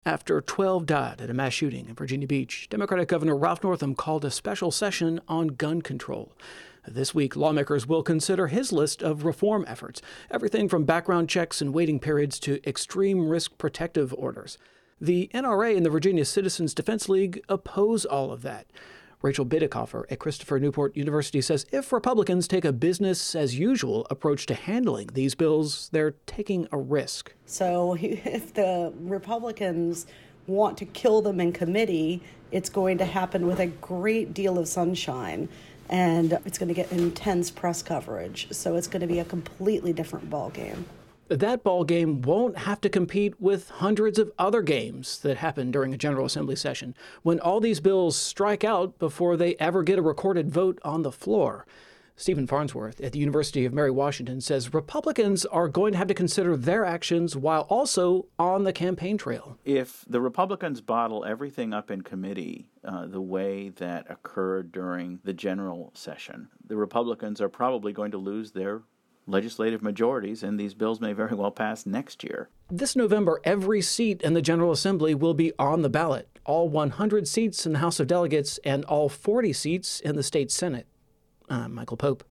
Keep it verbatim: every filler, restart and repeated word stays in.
After twelve died at a mass shooting in Virginia Beach, Democratic Governor Ralph Northam called a special session on gun control. This week, lawmakers will consider his list of reform efforts, everything from background checks and waiting periods to extreme risk protective orders. The N R A and the Virginia Citizens Defense League oppose all of that. Rachel Bidecoffer at Christopher Newport University says if Republicans take a business-as-usual approach to handling these bills, they're taking a risk. So if the Republicans want to kill them in committee, it's going to happen with a great deal of sunshine, and it's going to get intense press coverage. So it's going to be a completely different ballgame. That ball game won't have to compete with hundreds of other games that happen during a General Assembly session, when all these bills strike out before they ever get a recorded vote on the floor. Stephen Farnsworth at the University of Mary Washington says Republicans are going to have to consider their actions while also on the campaign trail. If the Republicans bottle everything up in committee uh, the way that occurred during the general session, the Republicans are probably going to lose their legislative majorities, and these bills may very well pass next year. This November, every seat in the General Assembly will be on the ballot, all one hundred seats in the House of Delegates and all forty seats in the state Senate. I'm Michael Pope.